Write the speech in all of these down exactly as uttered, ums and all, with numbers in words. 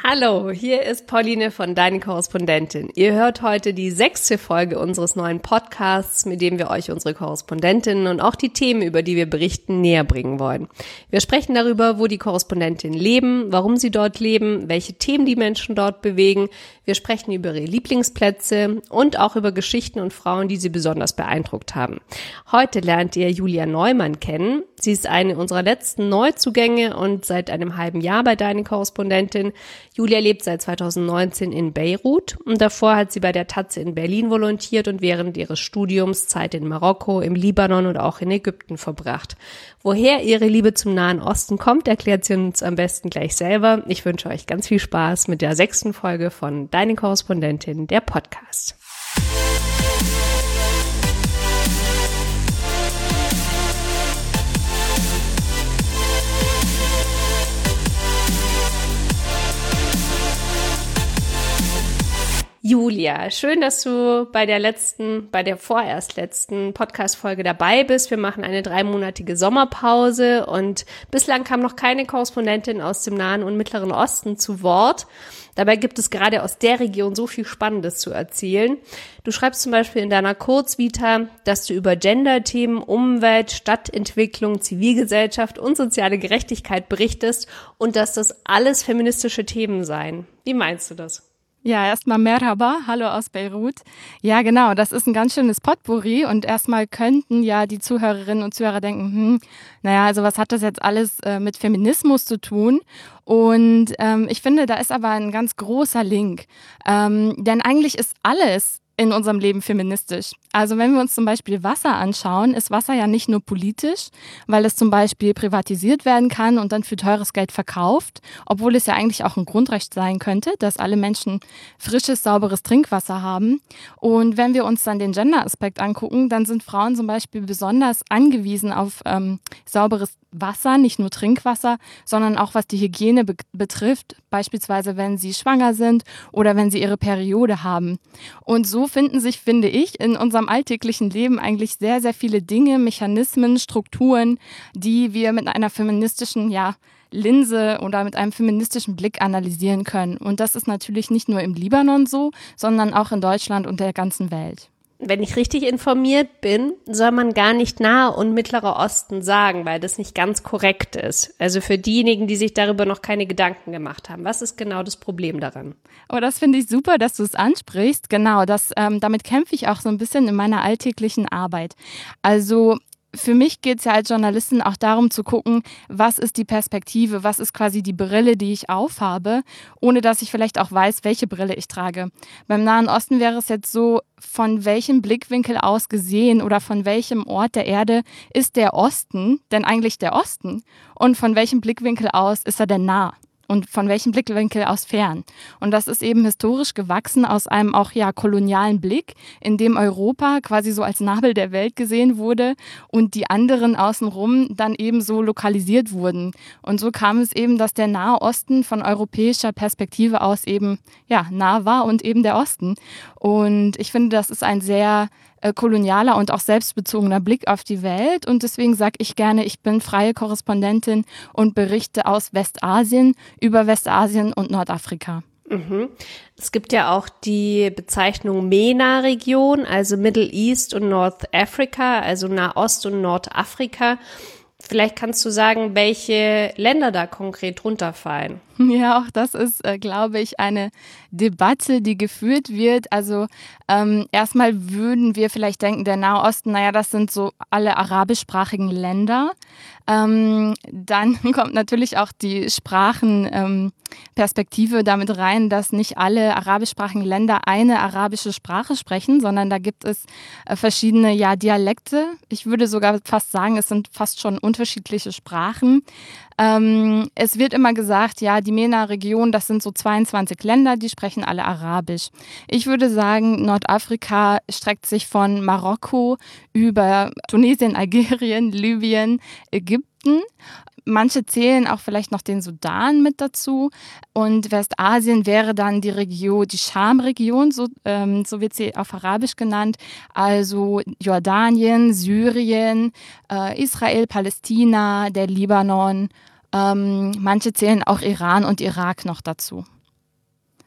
Hallo, hier ist Pauline von Deine Korrespondentin. Ihr hört heute die sechste Folge unseres neuen Podcasts, mit dem wir euch unsere Korrespondentinnen und auch die Themen, über die wir berichten, näher bringen wollen. Wir sprechen darüber, wo die Korrespondentinnen leben, warum sie dort leben, welche Themen die Menschen dort bewegen. Wir sprechen über ihre Lieblingsplätze und auch über Geschichten und Frauen, die sie besonders beeindruckt haben. Heute lernt ihr Julia Neumann kennen. Sie ist eine unserer letzten Neuzugänge und seit einem halben Jahr bei Deine Korrespondentin. Julia lebt seit zweitausendneunzehn in Beirut und davor hat sie bei der Taz in Berlin volontiert und während ihres Studiums Zeit in Marokko, im Libanon und auch in Ägypten verbracht. Woher ihre Liebe zum Nahen Osten kommt, erklärt sie uns am besten gleich selber. Ich wünsche euch ganz viel Spaß mit der sechsten Folge von Deine Korrespondentin, der Podcast. Julia, schön, dass du bei der letzten, bei der vorerst letzten Podcast-Folge dabei bist. Wir machen eine dreimonatige Sommerpause und bislang kam noch keine Korrespondentin aus dem Nahen und Mittleren Osten zu Wort. Dabei gibt es gerade aus der Region so viel Spannendes zu erzählen. Du schreibst zum Beispiel in deiner Kurzvita, dass du über Gender-Themen, Umwelt, Stadtentwicklung, Zivilgesellschaft und soziale Gerechtigkeit berichtest und dass das alles feministische Themen seien. Wie meinst du das? Ja, erstmal Merhaba, hallo aus Beirut. Ja, genau, das ist ein ganz schönes Potpourri und erstmal könnten ja die Zuhörerinnen und Zuhörer denken, hm, naja, also was hat das jetzt alles äh, mit Feminismus zu tun? Und ähm, ich finde, da ist aber ein ganz großer Link, ähm, denn eigentlich ist alles in unserem Leben feministisch. Also wenn wir uns zum Beispiel Wasser anschauen, ist Wasser ja nicht nur politisch, weil es zum Beispiel privatisiert werden kann und dann für teures Geld verkauft, obwohl es ja eigentlich auch ein Grundrecht sein könnte, dass alle Menschen frisches, sauberes Trinkwasser haben. Und wenn wir uns dann den Gender-Aspekt angucken, dann sind Frauen zum Beispiel besonders angewiesen auf ähm, sauberes Wasser, nicht nur Trinkwasser, sondern auch was die Hygiene be- betrifft, beispielsweise wenn sie schwanger sind oder wenn sie ihre Periode haben. Und so finden sich, finde ich, in unserem alltäglichen Leben eigentlich sehr, sehr viele Dinge, Mechanismen, Strukturen, die wir mit einer feministischen, ja, Linse oder mit einem feministischen Blick analysieren können. Und das ist natürlich nicht nur im Libanon so, sondern auch in Deutschland und der ganzen Welt. Wenn ich richtig informiert bin, soll man gar nicht Nahe und Mittlerer Osten sagen, weil das nicht ganz korrekt ist. Also für diejenigen, die sich darüber noch keine Gedanken gemacht haben. Was ist genau das Problem daran? Oh, das finde ich super, dass du es ansprichst. Genau, das, ähm, damit kämpfe ich auch so ein bisschen in meiner alltäglichen Arbeit. Also für mich geht es ja als Journalistin auch darum zu gucken, was ist die Perspektive, was ist quasi die Brille, die ich aufhabe, ohne dass ich vielleicht auch weiß, welche Brille ich trage. Beim Nahen Osten wäre es jetzt so, von welchem Blickwinkel aus gesehen oder von welchem Ort der Erde ist der Osten denn eigentlich der Osten und von welchem Blickwinkel aus ist er denn nah? Und von welchem Blickwinkel aus fern. Und das ist eben historisch gewachsen aus einem auch ja kolonialen Blick, in dem Europa quasi so als Nabel der Welt gesehen wurde und die anderen außenrum dann eben so lokalisiert wurden. Und so kam es eben, dass der Nahe Osten von europäischer Perspektive aus eben ja nah war und eben der Osten. Und ich finde, das ist ein sehr äh, kolonialer und auch selbstbezogener Blick auf die Welt. Und deswegen sage ich gerne, ich bin freie Korrespondentin und berichte aus Westasien über Westasien und Nordafrika. Mhm. Es gibt ja auch die Bezeichnung MENA-Region, also Middle East und North Africa, also Nahost und Nordafrika. Vielleicht kannst du sagen, welche Länder da konkret runterfallen. Ja, auch das ist, äh, glaube ich, eine Debatte, die geführt wird. Also ähm, erstmal würden wir vielleicht denken, der Nahe Osten, naja, das sind so alle arabischsprachigen Länder. Ähm, dann kommt natürlich auch die Sprachenperspektive ähm, damit rein, dass nicht alle arabischsprachigen Länder eine arabische Sprache sprechen, sondern da gibt es äh, verschiedene ja, Dialekte. Ich würde sogar fast sagen, es sind fast schon unterschiedliche Sprachen. Ähm, es wird immer gesagt, ja, die MENA-Region, das sind so zweiundzwanzig Länder, die sprechen alle Arabisch. Ich würde sagen, Nordafrika streckt sich von Marokko über Tunesien, Algerien, Libyen, Ägypten. Manche zählen auch vielleicht noch den Sudan mit dazu. Und Westasien wäre dann die Region, die Scham-Region, so, ähm, so wird sie auf Arabisch genannt. Also Jordanien, Syrien, äh, Israel, Palästina, der Libanon. Ähm, manche zählen auch Iran und Irak noch dazu.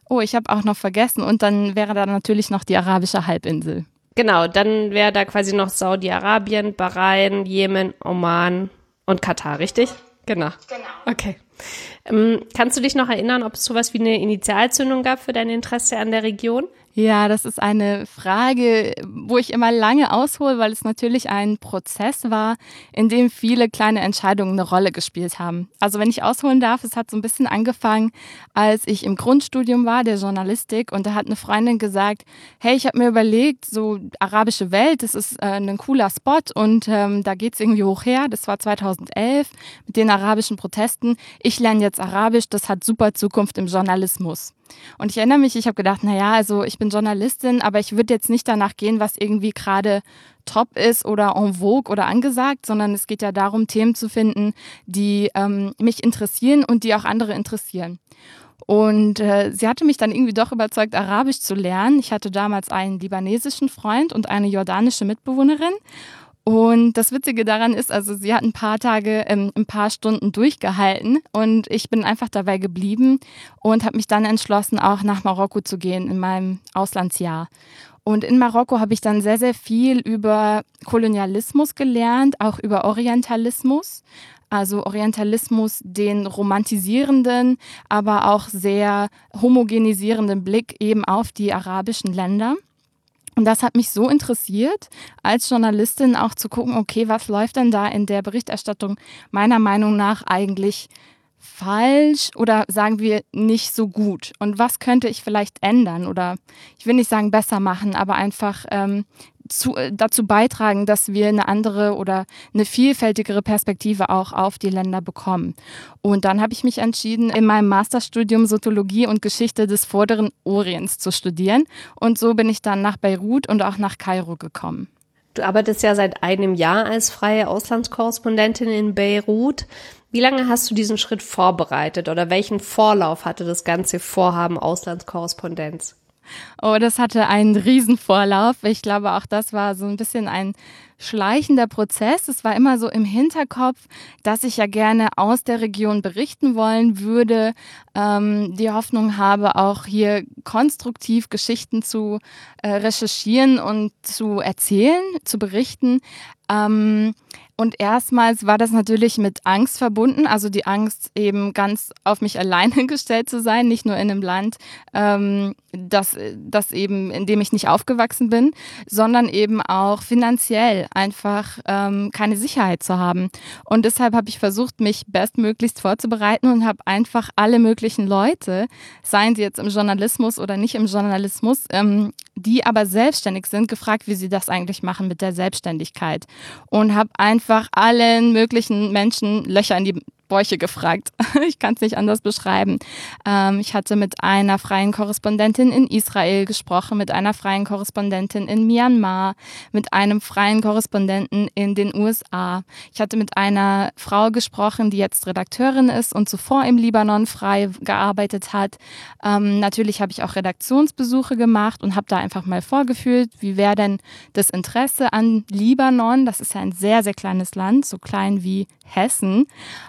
Oh, ich habe auch noch vergessen. Und dann wäre da natürlich noch die arabische Halbinsel. Genau, dann wäre da quasi noch Saudi-Arabien, Bahrain, Jemen, Oman und Katar, richtig? Genau. Genau. Okay. Ähm, kannst du dich noch erinnern, ob es sowas wie eine Initialzündung gab für dein Interesse an der Region? Ja, das ist eine Frage, wo ich immer lange aushole, weil es natürlich ein Prozess war, in dem viele kleine Entscheidungen eine Rolle gespielt haben. Also wenn ich ausholen darf, es hat so ein bisschen angefangen, als ich im Grundstudium war, der Journalistik, und da hat eine Freundin gesagt, hey, ich habe mir überlegt, so arabische Welt, das ist äh, ein cooler Spot und ähm, da geht's irgendwie hoch her. Das war zweitausendelf mit den arabischen Protesten. Ich lerne jetzt Arabisch, das hat super Zukunft im Journalismus. Und ich erinnere mich, ich habe gedacht, naja, also ich bin Journalistin, aber ich würde jetzt nicht danach gehen, was irgendwie gerade top ist oder en vogue oder angesagt, sondern es geht ja darum, Themen zu finden, die ähm, mich interessieren und die auch andere interessieren. Und äh, sie hatte mich dann irgendwie doch überzeugt, Arabisch zu lernen. Ich hatte damals einen libanesischen Freund und eine jordanische Mitbewohnerin. Und das Witzige daran ist, also sie hat ein paar Tage, ähm, ein paar Stunden durchgehalten und ich bin einfach dabei geblieben und habe mich dann entschlossen, auch nach Marokko zu gehen in meinem Auslandsjahr. Und in Marokko habe ich dann sehr, sehr viel über Kolonialismus gelernt, auch über Orientalismus. Also Orientalismus, den romantisierenden, aber auch sehr homogenisierenden Blick eben auf die arabischen Länder. Und das hat mich so interessiert, als Journalistin auch zu gucken, okay, was läuft denn da in der Berichterstattung meiner Meinung nach eigentlich falsch oder sagen wir nicht so gut? Und was könnte ich vielleicht ändern oder ich will nicht sagen besser machen, aber einfach ähm, zu, äh, dazu beitragen, dass wir eine andere oder eine vielfältigere Perspektive auch auf die Länder bekommen. Und dann habe ich mich entschieden, in meinem Masterstudium Soziologie und Geschichte des Vorderen Orients zu studieren. Und so bin ich dann nach Beirut und auch nach Kairo gekommen. Du arbeitest ja seit einem Jahr als freie Auslandskorrespondentin in Beirut. Wie lange hast du diesen Schritt vorbereitet oder welchen Vorlauf hatte das ganze Vorhaben Auslandskorrespondenz? Oh, das hatte einen Riesenvorlauf. Ich glaube, auch das war so ein bisschen ein schleichender Prozess. Es war immer so im Hinterkopf, dass ich ja gerne aus der Region berichten wollen würde. Ähm, die Hoffnung habe, auch hier konstruktiv Geschichten zu äh, recherchieren und zu erzählen, zu berichten. Ähm, Und erstmals war das natürlich mit Angst verbunden, also die Angst eben ganz auf mich alleine gestellt zu sein, nicht nur in einem Land, ähm, das, das eben, in dem ich nicht aufgewachsen bin, sondern eben auch finanziell einfach ähm, keine Sicherheit zu haben. Und deshalb habe ich versucht, mich bestmöglichst vorzubereiten und habe einfach alle möglichen Leute, seien sie jetzt im Journalismus oder nicht im Journalismus, ähm, die aber selbstständig sind, gefragt, wie sie das eigentlich machen mit der Selbstständigkeit. Und habe einfach allen möglichen Menschen Löcher in die Bäuche gefragt. Ich kann es nicht anders beschreiben. Ähm, ich hatte mit einer freien Korrespondentin in Israel gesprochen, mit einer freien Korrespondentin in Myanmar, mit einem freien Korrespondenten in den U S A. Ich hatte mit einer Frau gesprochen, die jetzt Redakteurin ist und zuvor im Libanon frei gearbeitet hat. Ähm, natürlich habe ich auch Redaktionsbesuche gemacht und habe da einfach mal vorgefühlt, wie wäre denn das Interesse an Libanon? Das ist ja ein sehr, sehr kleines Land, so klein wie Hessen.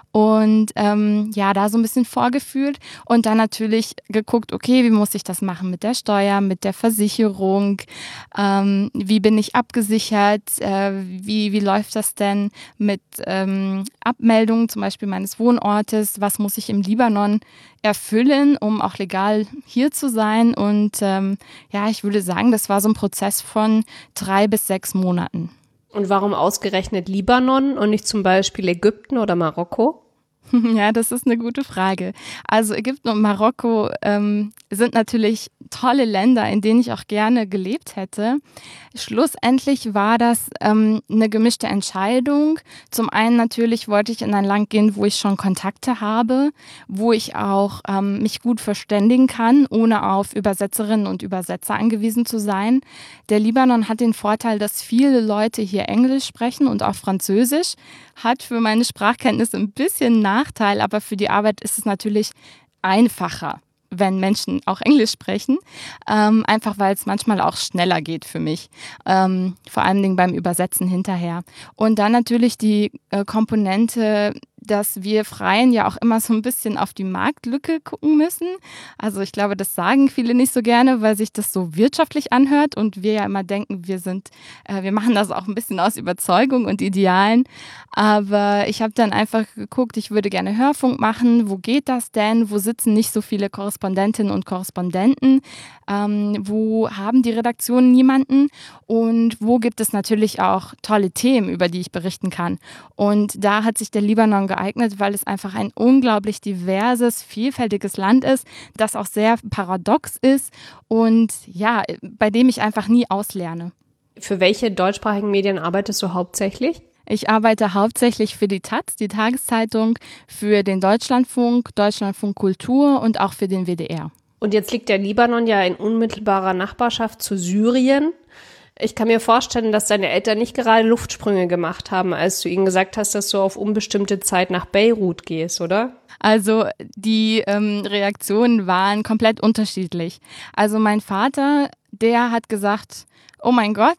Und ähm, ja, da so ein bisschen vorgefühlt und dann natürlich geguckt, okay, wie muss ich das machen mit der Steuer, mit der Versicherung, ähm, wie bin ich abgesichert, äh, wie, wie läuft das denn mit ähm, Abmeldungen zum Beispiel meines Wohnortes, was muss ich im Libanon erfüllen, um auch legal hier zu sein. Und ähm, ja, ich würde sagen, das war so ein Prozess von drei bis sechs Monaten. Und warum ausgerechnet Libanon und nicht zum Beispiel Ägypten oder Marokko? Ja, das ist eine gute Frage. Also Ägypten und Marokko ähm, sind natürlich tolle Länder, in denen ich auch gerne gelebt hätte. Schlussendlich war das ähm, eine gemischte Entscheidung. Zum einen natürlich wollte ich in ein Land gehen, wo ich schon Kontakte habe, wo ich auch ähm, mich gut verständigen kann, ohne auf Übersetzerinnen und Übersetzer angewiesen zu sein. Der Libanon hat den Vorteil, dass viele Leute hier Englisch sprechen und auch Französisch. Hat für meine Sprachkenntnisse ein bisschen Nachteil, aber für die Arbeit ist es natürlich einfacher, wenn Menschen auch Englisch sprechen, ähm, einfach weil es manchmal auch schneller geht für mich, ähm, vor allen Dingen beim Übersetzen hinterher. Und dann natürlich die äh, Komponente dass wir Freien ja auch immer so ein bisschen auf die Marktlücke gucken müssen. Also ich glaube, das sagen viele nicht so gerne, weil sich das so wirtschaftlich anhört und wir ja immer denken, wir sind, äh, wir machen das auch ein bisschen aus Überzeugung und Idealen. Aber ich habe dann einfach geguckt, ich würde gerne Hörfunk machen. Wo geht das denn? Wo sitzen nicht so viele Korrespondentinnen und Korrespondenten? Ähm, wo haben die Redaktionen niemanden? Und wo gibt es natürlich auch tolle Themen, über die ich berichten kann? Und da hat sich der Libanon geeignet, weil es einfach ein unglaublich diverses, vielfältiges Land ist, das auch sehr paradox ist und ja, bei dem ich einfach nie auslerne. Für welche deutschsprachigen Medien arbeitest du hauptsächlich? Ich arbeite hauptsächlich für die Taz, die Tageszeitung, für den Deutschlandfunk, Deutschlandfunk Kultur und auch für den W D R. Und jetzt liegt der Libanon ja in unmittelbarer Nachbarschaft zu Syrien. Ich kann mir vorstellen, dass deine Eltern nicht gerade Luftsprünge gemacht haben, als du ihnen gesagt hast, dass du auf unbestimmte Zeit nach Beirut gehst, oder? Also die ähm, Reaktionen waren komplett unterschiedlich. Also mein Vater, der hat gesagt, oh mein Gott,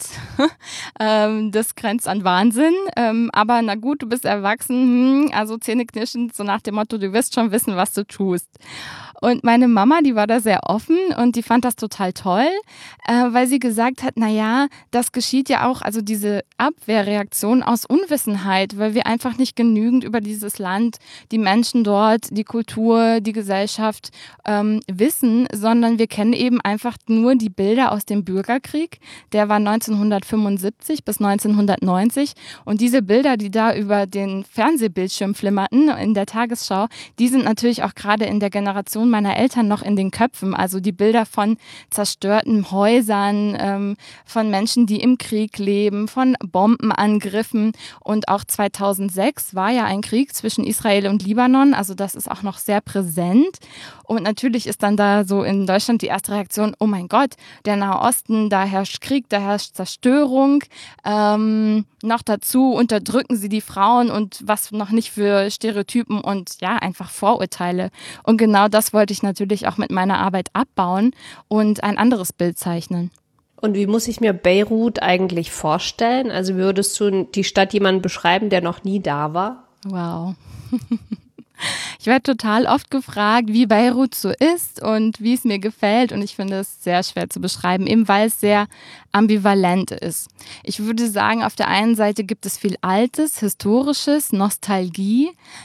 ähm, das grenzt an Wahnsinn, ähm, aber na gut, du bist erwachsen, hm, also zähneknirschend, so nach dem Motto, du wirst schon wissen, was du tust. Und meine Mama, die war da sehr offen und die fand das total toll, äh, weil sie gesagt hat, na ja, das geschieht ja auch, also diese Abwehrreaktion aus Unwissenheit, weil wir einfach nicht genügend über dieses Land, die Menschen dort, die Kultur, die Gesellschaft ähm, wissen, sondern wir kennen eben einfach nur die Bilder aus dem Bürgerkrieg. Der war neunzehnhundertfünfundsiebzig bis neunzehnhundertneunzig und diese Bilder, die da über den Fernsehbildschirm flimmerten in der Tagesschau, die sind natürlich auch gerade in der Generation meiner Eltern noch in den Köpfen. Also die Bilder von zerstörten Häusern, ähm, von Menschen, die im Krieg leben, von Bombenangriffen. Und auch zweitausendsechs war ja ein Krieg zwischen Israel und Libanon. Also das ist auch noch sehr präsent. Und natürlich ist dann da so in Deutschland die erste Reaktion, oh mein Gott, der Nahe Osten, da herrscht Krieg, da herrscht Zerstörung. Ähm, noch dazu unterdrücken sie die Frauen und was noch nicht für Stereotypen und ja, einfach Vorurteile. Und genau das wollte ich natürlich auch mit meiner Arbeit abbauen und ein anderes Bild zeichnen. Und wie muss ich mir Beirut eigentlich vorstellen? Also würdest du die Stadt jemandem beschreiben, der noch nie da war? Wow. Ich werde total oft gefragt, wie Beirut so ist und wie es mir gefällt. Und ich finde es sehr schwer zu beschreiben, eben weil es sehr ambivalent ist. Ich würde sagen, auf der einen Seite gibt es viel Altes, Historisches, Nostalgie.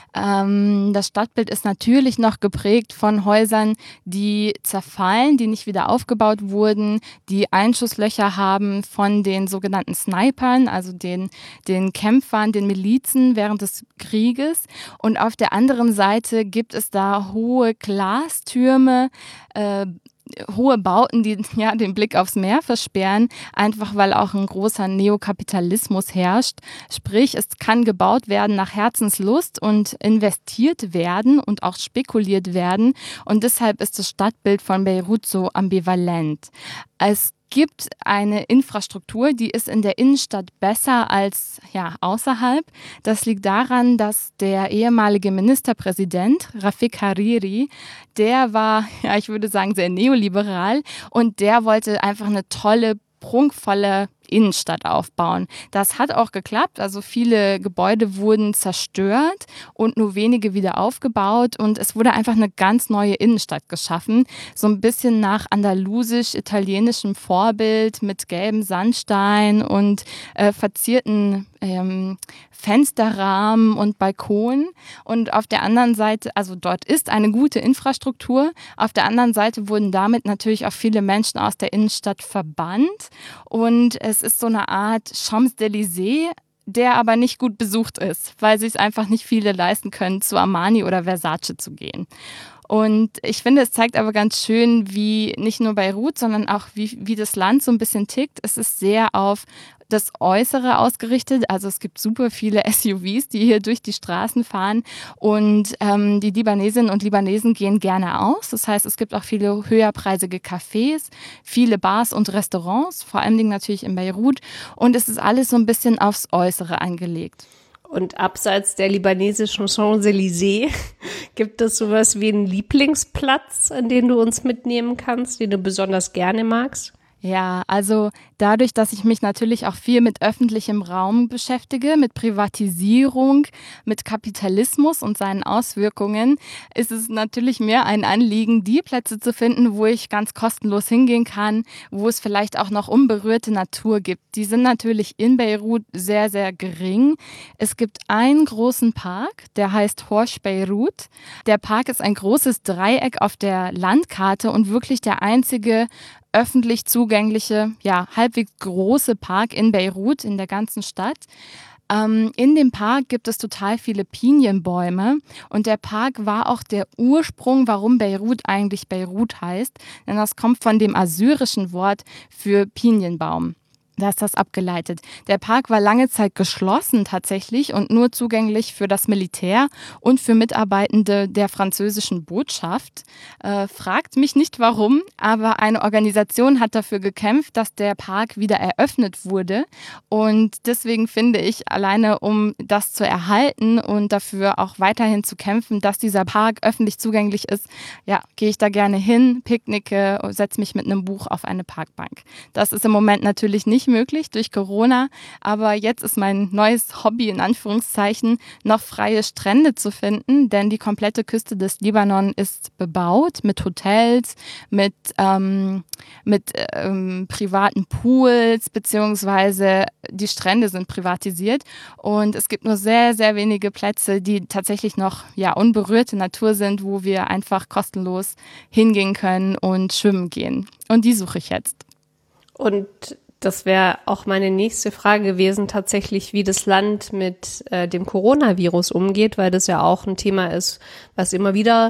Ähm, das Stadtbild ist natürlich noch geprägt von Häusern, die zerfallen, die nicht wieder aufgebaut wurden, die Einschusslöcher haben von den sogenannten Snipern, also den, den Kämpfern, den Milizen während des Krieges. Und auf der anderen Seite gibt es da hohe Glastürme, äh, hohe Bauten, die ja den Blick aufs Meer versperren, einfach weil auch ein großer Neokapitalismus herrscht. Sprich, es kann gebaut werden nach Herzenslust und investiert werden und auch spekuliert werden. Und deshalb ist das Stadtbild von Beirut so ambivalent. Es gibt eine Infrastruktur, die ist in der Innenstadt besser als ja, außerhalb. Das liegt daran, dass der ehemalige Ministerpräsident Rafik Hariri, der war, ja, ich würde sagen, sehr neoliberal und der wollte einfach eine tolle, prunkvolle Innenstadt aufbauen. Das hat auch geklappt, also viele Gebäude wurden zerstört und nur wenige wieder aufgebaut und es wurde einfach eine ganz neue Innenstadt geschaffen, so ein bisschen nach andalusisch-italienischem Vorbild mit gelbem Sandstein und äh, verzierten ähm, Fensterrahmen und Balkonen und auf der anderen Seite, also dort ist eine gute Infrastruktur, auf der anderen Seite wurden damit natürlich auch viele Menschen aus der Innenstadt verbannt und es ist so eine Art Champs-Élysées, der aber nicht gut besucht ist, weil sich es einfach nicht viele leisten können, zu Armani oder Versace zu gehen. Und ich finde, es zeigt aber ganz schön, wie nicht nur Beirut, sondern auch wie, wie das Land so ein bisschen tickt. Es ist sehr auf das Äußere ausgerichtet. Also es gibt super viele S U Vs, die hier durch die Straßen fahren und ähm, die Libanesinnen und Libanesen gehen gerne aus. Das heißt, es gibt auch viele höherpreisige Cafés, viele Bars und Restaurants, vor allen Dingen natürlich in Beirut. Und es ist alles so ein bisschen aufs Äußere angelegt. Und abseits der libanesischen Champs-Élysées gibt es sowas wie einen Lieblingsplatz, an den du uns mitnehmen kannst, den du besonders gerne magst? Ja, also dadurch, dass ich mich natürlich auch viel mit öffentlichem Raum beschäftige, mit Privatisierung, mit Kapitalismus und seinen Auswirkungen, ist es natürlich mir ein Anliegen, die Plätze zu finden, wo ich ganz kostenlos hingehen kann, wo es vielleicht auch noch unberührte Natur gibt. Die sind natürlich in Beirut sehr, sehr gering. Es gibt einen großen Park, der heißt Horsch Beirut. Der Park ist ein großes Dreieck auf der Landkarte und wirklich der einzige öffentlich zugängliche, ja, halbwegs große Park in Beirut, in der ganzen Stadt. Ähm, in dem Park gibt es total viele Pinienbäume und der Park war auch der Ursprung, warum Beirut eigentlich Beirut heißt, denn das kommt von dem assyrischen Wort für Pinienbaum. Da ist das abgeleitet. Der Park war lange Zeit geschlossen tatsächlich und nur zugänglich für das Militär und für Mitarbeitende der französischen Botschaft. Äh, fragt mich nicht warum, aber eine Organisation hat dafür gekämpft, dass der Park wieder eröffnet wurde. Und deswegen finde ich, alleine um das zu erhalten und dafür auch weiterhin zu kämpfen, dass dieser Park öffentlich zugänglich ist, ja, gehe ich da gerne hin, picknicke, setze mich mit einem Buch auf eine Parkbank. Das ist im Moment natürlich nicht möglich durch Corona, aber jetzt ist mein neues Hobby in Anführungszeichen noch freie Strände zu finden, denn die komplette Küste des Libanon ist bebaut mit Hotels, mit, ähm, mit ähm, privaten Pools, beziehungsweise die Strände sind privatisiert und es gibt nur sehr, sehr wenige Plätze, die tatsächlich noch ja, unberührte Natur sind, wo wir einfach kostenlos hingehen können und schwimmen gehen. Und die suche ich jetzt. Und das wäre auch meine nächste Frage gewesen, tatsächlich, wie das Land mit äh, dem Coronavirus umgeht, weil das ja auch ein Thema ist, was immer wieder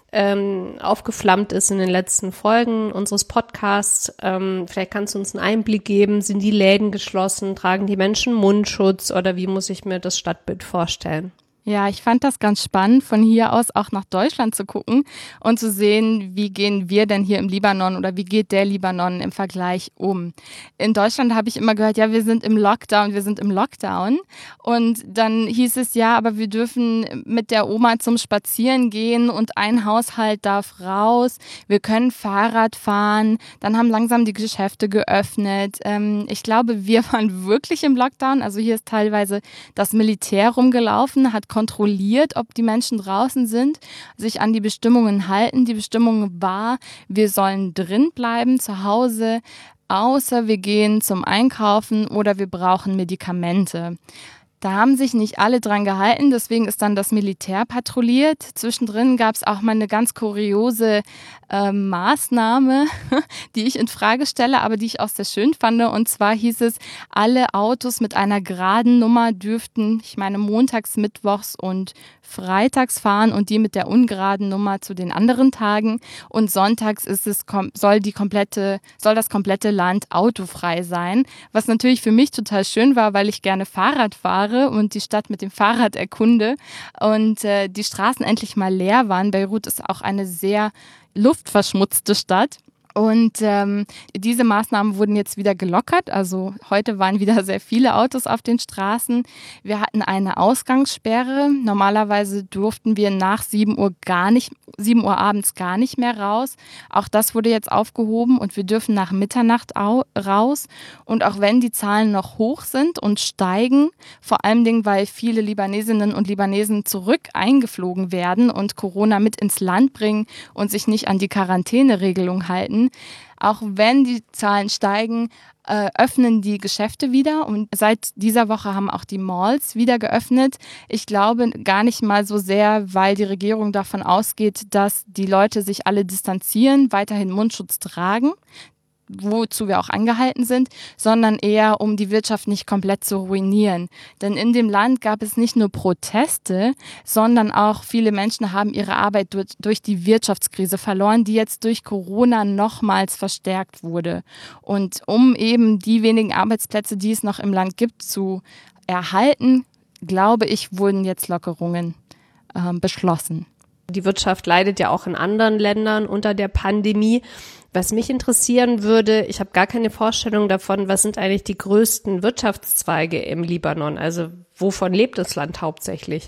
ähm, aufgeflammt ist in den letzten Folgen unseres Podcasts. Ähm, vielleicht kannst du uns einen Einblick geben, sind die Läden geschlossen, tragen die Menschen Mundschutz oder wie muss ich mir das Stadtbild vorstellen? Ja, ich fand das ganz spannend, von hier aus auch nach Deutschland zu gucken und zu sehen, wie gehen wir denn hier im Libanon oder wie geht der Libanon im Vergleich um. In Deutschland habe ich immer gehört, ja, wir sind im Lockdown, wir sind im Lockdown. Und dann hieß es, ja, aber wir dürfen mit der Oma zum Spazieren gehen und ein Haushalt darf raus. Wir können Fahrrad fahren. Dann haben langsam die Geschäfte geöffnet. Ähm, ich glaube, wir waren wirklich im Lockdown. Also hier ist teilweise das Militär rumgelaufen, hat kontrolliert, ob die Menschen draußen sind, sich an die Bestimmungen halten. Die Bestimmung war, wir sollen drin bleiben, zu Hause, außer wir gehen zum Einkaufen oder wir brauchen Medikamente. Da haben sich nicht alle dran gehalten, deswegen ist dann das Militär patrouilliert. Zwischendrin gab es auch mal eine ganz kuriose äh, Maßnahme, die ich in Frage stelle, aber die ich auch sehr schön fand. Und zwar hieß es, alle Autos mit einer geraden Nummer dürften, ich meine, montags, mittwochs und freitags fahren und die mit der ungeraden Nummer zu den anderen Tagen. Und sonntags ist es, soll die komplette, soll das komplette Land autofrei sein, was natürlich für mich total schön war, weil ich gerne Fahrrad fahre und die Stadt mit dem Fahrrad erkunde und äh, die Straßen endlich mal leer waren. Beirut ist auch eine sehr luftverschmutzte Stadt. Und ähm, diese Maßnahmen wurden jetzt wieder gelockert. Also heute waren wieder sehr viele Autos auf den Straßen. Wir hatten eine Ausgangssperre. Normalerweise durften wir nach sieben Uhr gar nicht, sieben Uhr abends gar nicht mehr raus. Auch das wurde jetzt aufgehoben und wir dürfen nach Mitternacht au- raus. Und auch wenn die Zahlen noch hoch sind und steigen, vor allem Dingen, weil viele Libanesinnen und Libanesen zurück eingeflogen werden und Corona mit ins Land bringen und sich nicht an die Quarantäneregelung halten, auch wenn die Zahlen steigen, äh, öffnen die Geschäfte wieder und seit dieser Woche haben auch die Malls wieder geöffnet. Ich glaube gar nicht mal so sehr, weil die Regierung davon ausgeht, dass die Leute sich alle distanzieren, weiterhin Mundschutz tragen, wozu wir auch angehalten sind, sondern eher, um die Wirtschaft nicht komplett zu ruinieren. Denn in dem Land gab es nicht nur Proteste, sondern auch viele Menschen haben ihre Arbeit durch, durch die Wirtschaftskrise verloren, die jetzt durch Corona nochmals verstärkt wurde. Und um eben die wenigen Arbeitsplätze, die es noch im Land gibt, zu erhalten, glaube ich, wurden jetzt Lockerungen äh, beschlossen. Die Wirtschaft leidet ja auch in anderen Ländern unter der Pandemie. Was mich interessieren würde, ich habe gar keine Vorstellung davon, was sind eigentlich die größten Wirtschaftszweige im Libanon? Also wovon lebt das Land hauptsächlich?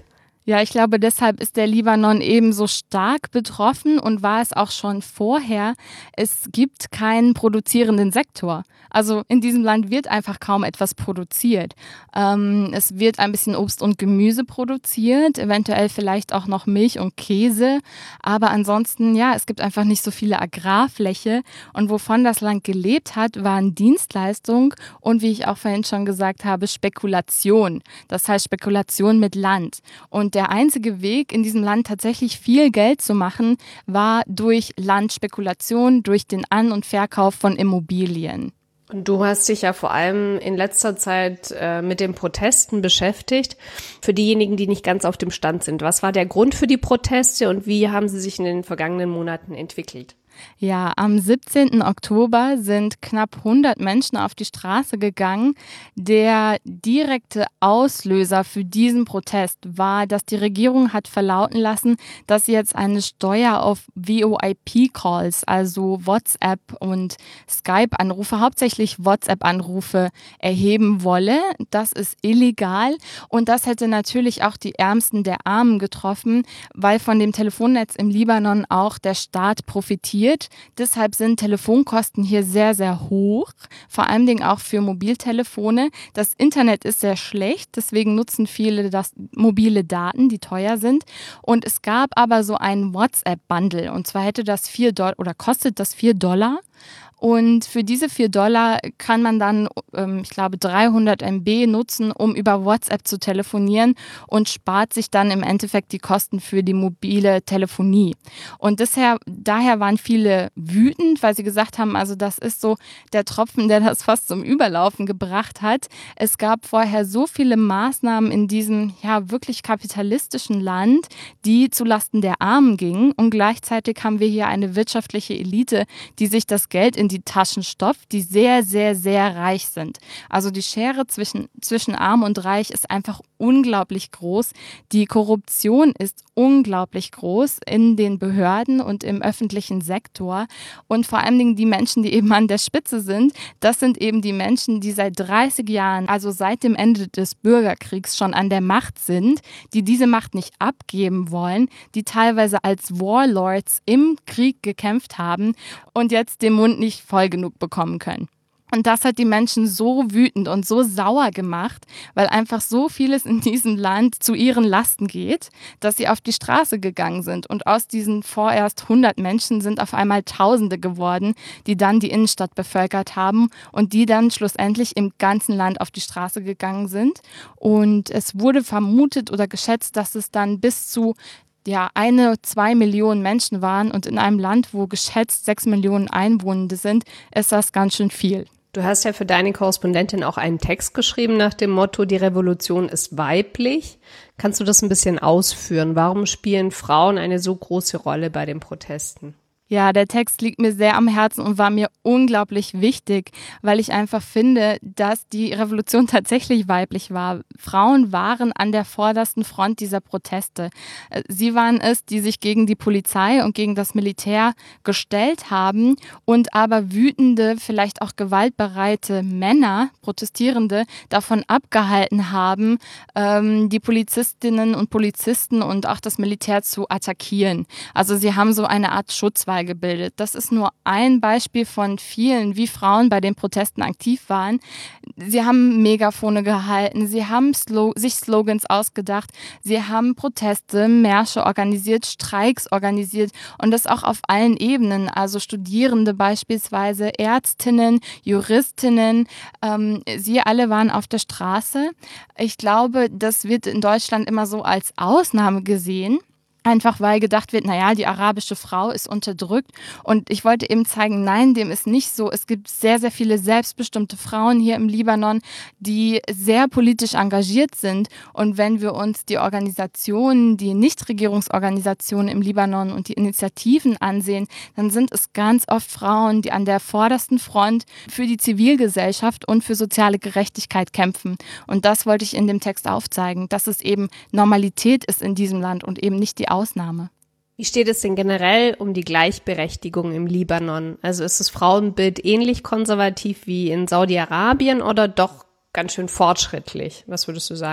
Ja, ich glaube, deshalb ist der Libanon eben so stark betroffen und war es auch schon vorher. Es gibt keinen produzierenden Sektor. Also in diesem Land wird einfach kaum etwas produziert. Ähm, es wird ein bisschen Obst und Gemüse produziert, eventuell vielleicht auch noch Milch und Käse. Aber ansonsten, ja, es gibt einfach nicht so viele Agrarfläche. Und wovon das Land gelebt hat, waren Dienstleistungen und, wie ich auch vorhin schon gesagt habe, Spekulation. Das heißt Spekulation mit Land. Und der einzige Weg, in diesem Land tatsächlich viel Geld zu machen, war durch Landspekulation, durch den An- und Verkauf von Immobilien. Und du hast dich ja vor allem in letzter Zeit äh, mit den Protesten beschäftigt. Für diejenigen, die nicht ganz auf dem Stand sind, was war der Grund für die Proteste und wie haben sie sich in den vergangenen Monaten entwickelt? Ja, am siebzehnten Oktober sind knapp hundert Menschen auf die Straße gegangen. Der direkte Auslöser für diesen Protest war, dass die Regierung hat verlauten lassen, dass sie jetzt eine Steuer auf V O I P-Calls, also WhatsApp und Skype-Anrufe, hauptsächlich WhatsApp-Anrufe, erheben wolle. Das ist illegal und das hätte natürlich auch die Ärmsten der Armen getroffen, weil von dem Telefonnetz im Libanon auch der Staat profitiert. Deshalb sind Telefonkosten hier sehr, sehr hoch, vor allem Dingen auch für Mobiltelefone. Das Internet ist sehr schlecht, deswegen nutzen viele das mobile Daten, die teuer sind. Und es gab aber so einen WhatsApp-Bundle und zwar hätte das vier Dollar oder kostet das vier Dollar. Und für diese vier Dollar kann man dann, ähm, ich glaube, dreihundert Megabyte nutzen, um über WhatsApp zu telefonieren und spart sich dann im Endeffekt die Kosten für die mobile Telefonie. Und desher, daher waren viele wütend, weil sie gesagt haben, also das ist so der Tropfen, der das fast zum Überlaufen gebracht hat. Es gab vorher so viele Maßnahmen in diesem ja wirklich kapitalistischen Land, die zulasten der Armen gingen. Und gleichzeitig haben wir hier eine wirtschaftliche Elite, die sich das Geld in die Taschen stopft, die sehr, sehr, sehr reich sind. Also die Schere zwischen, zwischen Arm und Reich ist einfach unglaublich groß. Die Korruption ist unglaublich groß in den Behörden und im öffentlichen Sektor. Und vor allen Dingen die Menschen, die eben an der Spitze sind, das sind eben die Menschen, die seit dreißig Jahren, also seit dem Ende des Bürgerkriegs schon an der Macht sind, die diese Macht nicht abgeben wollen, die teilweise als Warlords im Krieg gekämpft haben und jetzt den Mund nicht voll genug bekommen können. Und das hat die Menschen so wütend und so sauer gemacht, weil einfach so vieles in diesem Land zu ihren Lasten geht, dass sie auf die Straße gegangen sind. Und aus diesen vorerst hundert Menschen sind auf einmal Tausende geworden, die dann die Innenstadt bevölkert haben und die dann schlussendlich im ganzen Land auf die Straße gegangen sind. Und es wurde vermutet oder geschätzt, dass es dann bis zu ja, eine, zwei Millionen Menschen waren und in einem Land, wo geschätzt sechs Millionen Einwohner sind, ist das ganz schön viel. Du hast ja für deine Korrespondentin auch einen Text geschrieben nach dem Motto, die Revolution ist weiblich. Kannst du das ein bisschen ausführen? Warum spielen Frauen eine so große Rolle bei den Protesten? Ja, der Text liegt mir sehr am Herzen und war mir unglaublich wichtig, weil ich einfach finde, dass die Revolution tatsächlich weiblich war. Frauen waren an der vordersten Front dieser Proteste. Sie waren es, die sich gegen die Polizei und gegen das Militär gestellt haben und aber wütende, vielleicht auch gewaltbereite Männer, Protestierende, davon abgehalten haben, die Polizistinnen und Polizisten und auch das Militär zu attackieren. Also sie haben so eine Art Schutzwall gebildet. Das ist nur ein Beispiel von vielen, wie Frauen bei den Protesten aktiv waren. Sie haben Megafone gehalten, sie haben Slo- sich Slogans ausgedacht, sie haben Proteste, Märsche organisiert, Streiks organisiert und das auch auf allen Ebenen, also Studierende beispielsweise, Ärztinnen, Juristinnen, ähm, sie alle waren auf der Straße. Ich glaube, das wird in Deutschland immer so als Ausnahme gesehen. Einfach weil gedacht wird, naja, die arabische Frau ist unterdrückt. Und ich wollte eben zeigen, nein, dem ist nicht so. Es gibt sehr, sehr viele selbstbestimmte Frauen hier im Libanon, die sehr politisch engagiert sind. Und wenn wir uns die Organisationen, die Nichtregierungsorganisationen im Libanon und die Initiativen ansehen, dann sind es ganz oft Frauen, die an der vordersten Front für die Zivilgesellschaft und für soziale Gerechtigkeit kämpfen. Und das wollte ich in dem Text aufzeigen, dass es eben Normalität ist in diesem Land und eben nicht die Ausnahme. Wie steht es denn generell um die Gleichberechtigung im Libanon? Also ist das Frauenbild ähnlich konservativ wie in Saudi-Arabien oder doch ganz schön fortschrittlich? Was würdest du sagen?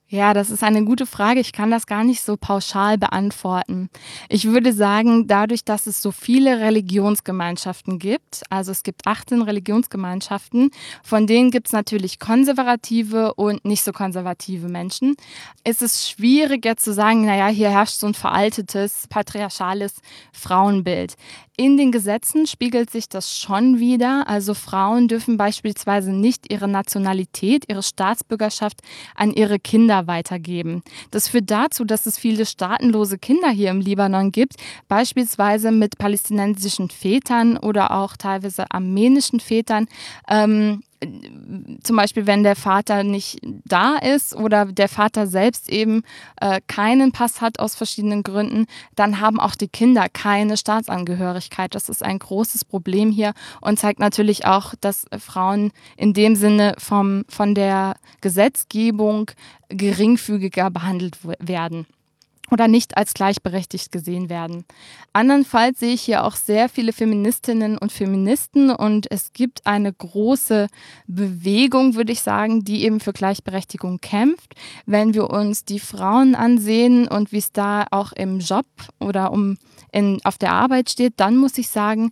Ja, das ist eine gute Frage. Ich kann das gar nicht so pauschal beantworten. Ich würde sagen, dadurch, dass es so viele Religionsgemeinschaften gibt, also es gibt achtzehn Religionsgemeinschaften, von denen gibt es natürlich konservative und nicht so konservative Menschen, ist es schwierig jetzt zu sagen, naja, hier herrscht so ein veraltetes, patriarchales Frauenbild. In den Gesetzen spiegelt sich das schon wider. Also Frauen dürfen beispielsweise nicht ihre Nationalität, ihre Staatsbürgerschaft an ihre Kinder weitergeben. Das führt dazu, dass es viele staatenlose Kinder hier im Libanon gibt, beispielsweise mit palästinensischen Vätern oder auch teilweise armenischen Vätern. Ähm, zum Beispiel, wenn der Vater nicht da ist oder der Vater selbst eben äh, keinen Pass hat aus verschiedenen Gründen, dann haben auch die Kinder keine Staatsangehörigkeit. Das ist ein großes Problem hier und zeigt natürlich auch, dass Frauen in dem Sinne vom, von der Gesetzgebung geringfügiger behandelt werden oder nicht als gleichberechtigt gesehen werden. Andernfalls sehe ich hier auch sehr viele Feministinnen und Feministen und es gibt eine große Bewegung, würde ich sagen, die eben für Gleichberechtigung kämpft. Wenn wir uns die Frauen ansehen und wie es da auch im Job oder um in, auf der Arbeit steht, dann muss ich sagen,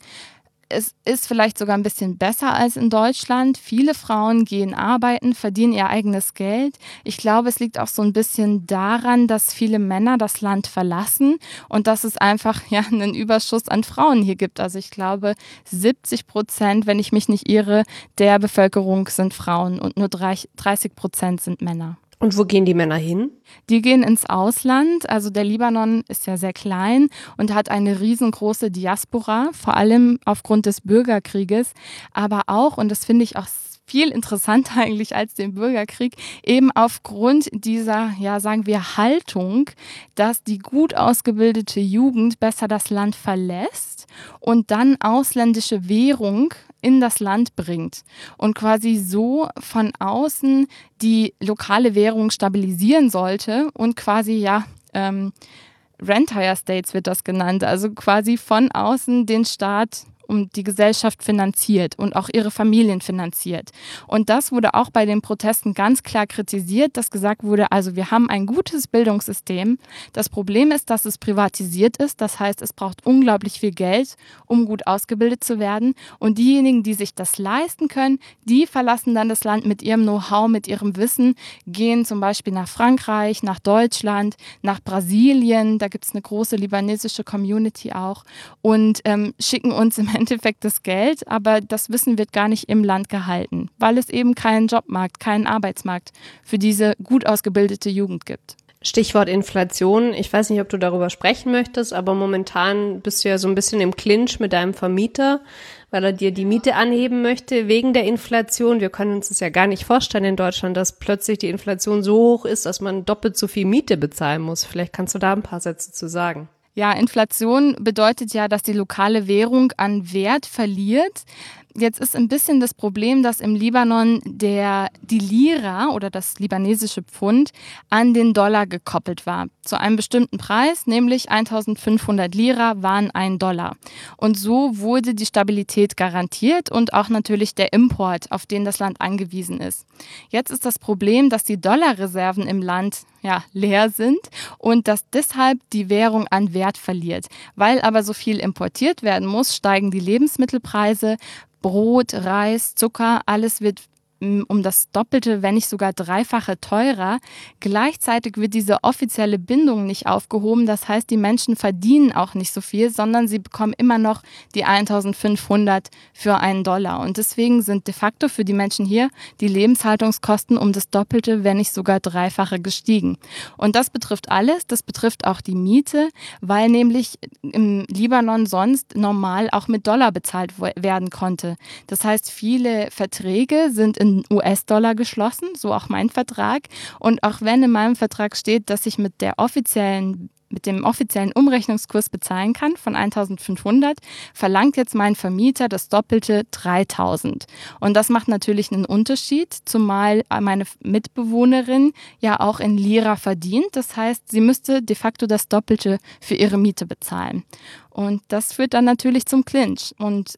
es ist vielleicht sogar ein bisschen besser als in Deutschland. Viele Frauen gehen arbeiten, verdienen ihr eigenes Geld. Ich glaube, es liegt auch so ein bisschen daran, dass viele Männer das Land verlassen und dass es einfach ja einen Überschuss an Frauen hier gibt. Also ich glaube, siebzig Prozent, wenn ich mich nicht irre, der Bevölkerung sind Frauen und nur dreißig Prozent sind Männer. Und wo gehen die Männer hin? Die gehen ins Ausland. Also der Libanon ist ja sehr klein und hat eine riesengroße Diaspora, vor allem aufgrund des Bürgerkrieges, aber auch, und das finde ich auch viel interessanter eigentlich als den Bürgerkrieg, eben aufgrund dieser, ja, sagen wir, Haltung, dass die gut ausgebildete Jugend besser das Land verlässt und dann ausländische Währung in das Land bringt und quasi so von außen die lokale Währung stabilisieren sollte und quasi, ja, ähm, Rentier States wird das genannt, also quasi von außen den Staat um die Gesellschaft finanziert und auch ihre Familien finanziert. Und das wurde auch bei den Protesten ganz klar kritisiert, dass gesagt wurde, also wir haben ein gutes Bildungssystem. Das Problem ist, dass es privatisiert ist. Das heißt, es braucht unglaublich viel Geld, um gut ausgebildet zu werden. Und diejenigen, die sich das leisten können, die verlassen dann das Land mit ihrem Know-how, mit ihrem Wissen, gehen zum Beispiel nach Frankreich, nach Deutschland, nach Brasilien. Da gibt es eine große libanesische Community auch und ähm, schicken uns im Endeffekt das Geld, aber das Wissen wird gar nicht im Land gehalten, weil es eben keinen Jobmarkt, keinen Arbeitsmarkt für diese gut ausgebildete Jugend gibt. Stichwort Inflation. Ich weiß nicht, ob du darüber sprechen möchtest, aber momentan bist du ja so ein bisschen im Clinch mit deinem Vermieter, weil er dir die Miete anheben möchte wegen der Inflation. Wir können uns das ja gar nicht vorstellen in Deutschland, dass plötzlich die Inflation so hoch ist, dass man doppelt so viel Miete bezahlen muss. Vielleicht kannst du da ein paar Sätze zu sagen. Ja, Inflation bedeutet ja, dass die lokale Währung an Wert verliert. Jetzt ist ein bisschen das Problem, dass im Libanon der, die Lira oder das libanesische Pfund an den Dollar gekoppelt war. Zu einem bestimmten Preis, nämlich eintausendfünfhundert Lira waren ein Dollar. Und so wurde die Stabilität garantiert und auch natürlich der Import, auf den das Land angewiesen ist. Jetzt ist das Problem, dass die Dollarreserven im Land ja, leer sind und dass deshalb die Währung an Wert verliert. Weil aber so viel importiert werden muss, steigen die Lebensmittelpreise. Brot, Reis, Zucker, alles wird um das Doppelte, wenn nicht sogar Dreifache teurer. Gleichzeitig wird diese offizielle Bindung nicht aufgehoben. Das heißt, die Menschen verdienen auch nicht so viel, sondern sie bekommen immer noch die eintausendfünfhundert für einen Dollar. Und deswegen sind de facto für die Menschen hier die Lebenshaltungskosten um das Doppelte, wenn nicht sogar Dreifache gestiegen. Und das betrifft alles. Das betrifft auch die Miete, weil nämlich im Libanon sonst normal auch mit Dollar bezahlt werden konnte. Das heißt, viele Verträge sind in U S-Dollar geschlossen, so auch mein Vertrag. Und auch wenn in meinem Vertrag steht, dass ich mit der offiziellen mit dem offiziellen Umrechnungskurs bezahlen kann von eintausendfünfhundert, verlangt jetzt mein Vermieter das Doppelte, dreitausend. Und das macht natürlich einen Unterschied, zumal meine Mitbewohnerin ja auch in Lira verdient. Das heißt, sie müsste de facto das Doppelte für ihre Miete bezahlen. Und das führt dann natürlich zum Clinch. Und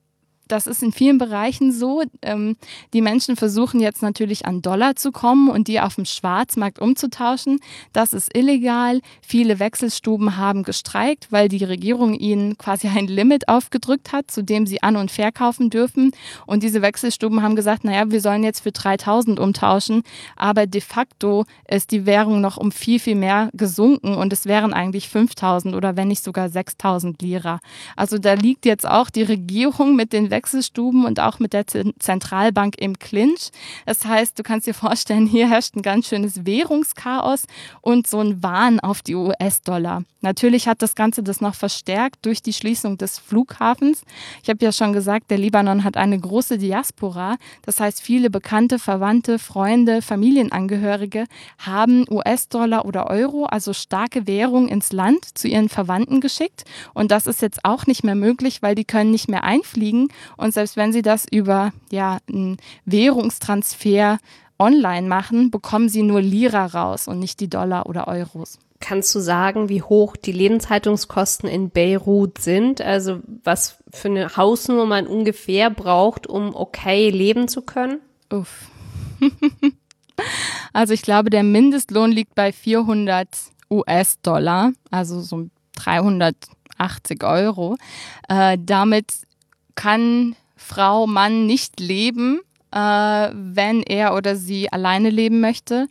Das ist in vielen Bereichen so. Ähm, die Menschen versuchen jetzt natürlich an Dollar zu kommen und die auf dem Schwarzmarkt umzutauschen. Das ist illegal. Viele Wechselstuben haben gestreikt, weil die Regierung ihnen quasi ein Limit aufgedrückt hat, zu dem sie an- und verkaufen dürfen. Und diese Wechselstuben haben gesagt, naja, wir sollen jetzt für dreitausend umtauschen. Aber de facto ist die Währung noch um viel, viel mehr gesunken und es wären eigentlich fünftausend oder wenn nicht sogar sechstausend Lira. Also da liegt jetzt auch die Regierung mit den Wechselstuben und auch mit der Zentralbank im Clinch. Das heißt, du kannst dir vorstellen, hier herrscht ein ganz schönes Währungschaos und so ein Wahn auf die U S-Dollar. Natürlich hat das Ganze das noch verstärkt durch die Schließung des Flughafens. Ich habe ja schon gesagt, der Libanon hat eine große Diaspora. Das heißt, viele Bekannte, Verwandte, Freunde, Familienangehörige haben U S-Dollar oder Euro, also starke Währung, ins Land zu ihren Verwandten geschickt. Und das ist jetzt auch nicht mehr möglich, weil die können nicht mehr einfliegen. Und selbst wenn sie das über ja, einen Währungstransfer online machen, bekommen sie nur Lira raus und nicht die Dollar oder Euros. Kannst du sagen, wie hoch die Lebenshaltungskosten in Beirut sind? Also was für eine Hausnummer man ungefähr braucht, um okay leben zu können? Uff. Also ich glaube, der Mindestlohn liegt bei vierhundert U S-Dollar, also so dreihundertachtzig Euro. Äh, damit kann Frau, Mann nicht leben, äh, wenn er oder sie alleine leben möchte.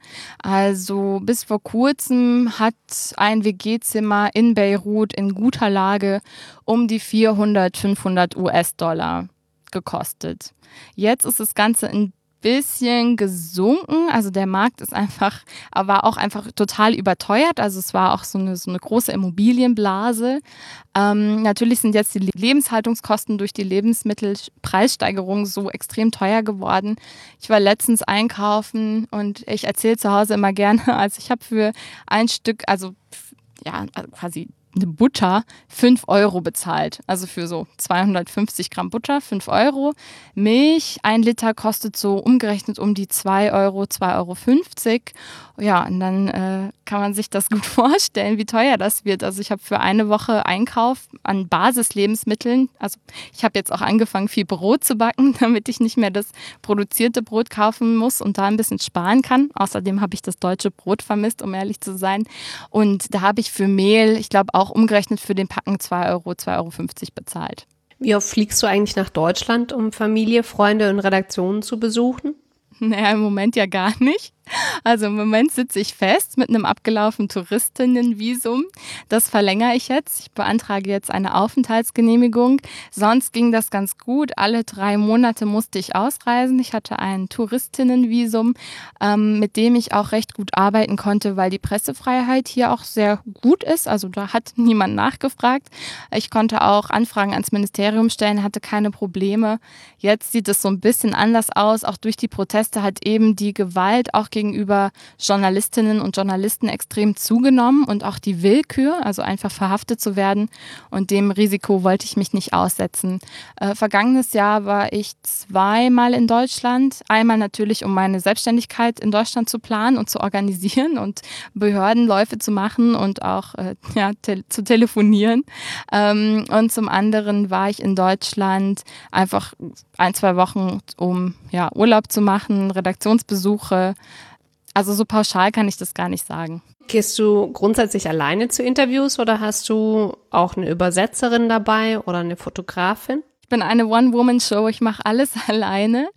Also bis vor kurzem hat ein W G-Zimmer in Beirut in guter Lage um die vierhundert, fünfhundert U S-Dollar gekostet. Jetzt ist das Ganze ein bisschen gesunken, also der Markt ist einfach, war auch einfach total überteuert, also es war auch so eine, so eine große Immobilienblase. Ähm, natürlich sind jetzt die Lebenshaltungskosten durch die Lebensmittelpreissteigerung so extrem teuer geworden. Ich war letztens einkaufen und ich erzähle zu Hause immer gerne, also ich habe für ein Stück, also ja, quasi eine Butter fünf Euro bezahlt. Also für so zweihundertfünfzig Gramm Butter fünf Euro. Milch, ein Liter kostet so umgerechnet um die zwei Euro, zwei Euro fünfzig. Ja, und dann äh, kann man sich das gut vorstellen, wie teuer das wird. Also ich habe für eine Woche Einkauf an Basislebensmitteln, also ich habe jetzt auch angefangen, viel Brot zu backen, damit ich nicht mehr das produzierte Brot kaufen muss und da ein bisschen sparen kann. Außerdem habe ich das deutsche Brot vermisst, um ehrlich zu sein. Und da habe ich für Mehl, ich glaube auch umgerechnet für den Packen zwei Euro, zwei Euro fünfzig bezahlt. Wie oft fliegst du eigentlich nach Deutschland, um Familie, Freunde und Redaktionen zu besuchen? Naja, im Moment ja gar nicht. Also im Moment sitze ich fest mit einem abgelaufenen Touristinnenvisum. Das verlängere ich jetzt. Ich beantrage jetzt eine Aufenthaltsgenehmigung. Sonst ging das ganz gut. Alle drei Monate musste ich ausreisen. Ich hatte ein Touristinnenvisum, ähm, mit dem ich auch recht gut arbeiten konnte, weil die Pressefreiheit hier auch sehr gut ist. Also da hat niemand nachgefragt. Ich konnte auch Anfragen ans Ministerium stellen, hatte keine Probleme. Jetzt sieht es so ein bisschen anders aus. Auch durch die Proteste hat eben die Gewalt auch gegenüber Journalistinnen und Journalisten extrem zugenommen und auch die Willkür, also einfach verhaftet zu werden. Und dem Risiko wollte ich mich nicht aussetzen. Äh, vergangenes Jahr war ich zweimal in Deutschland. Einmal natürlich, um meine Selbstständigkeit in Deutschland zu planen und zu organisieren und Behördenläufe zu machen und auch äh, ja, te- zu telefonieren. Ähm, und zum anderen war ich in Deutschland einfach ein, zwei Wochen, um ja, Urlaub zu machen, Redaktionsbesuche. Also so pauschal kann ich das gar nicht sagen. Gehst du grundsätzlich alleine zu Interviews oder hast du auch eine Übersetzerin dabei oder eine Fotografin? Ich bin eine One-Woman-Show, ich mache alles alleine.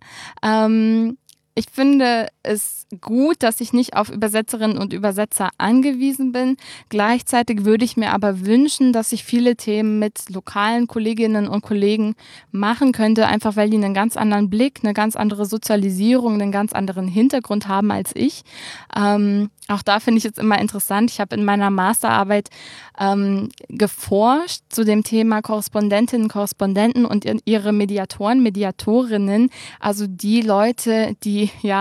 Ähm, ich finde es gut, dass ich nicht auf Übersetzerinnen und Übersetzer angewiesen bin. Gleichzeitig würde ich mir aber wünschen, dass ich viele Themen mit lokalen Kolleginnen und Kollegen machen könnte, einfach weil die einen ganz anderen Blick, eine ganz andere Sozialisierung, einen ganz anderen Hintergrund haben als ich. Ähm, auch da finde ich es immer interessant. Ich habe in meiner Masterarbeit ähm, geforscht zu dem Thema Korrespondentinnen, Korrespondenten und ihre Mediatoren, Mediatorinnen, also die Leute, die ja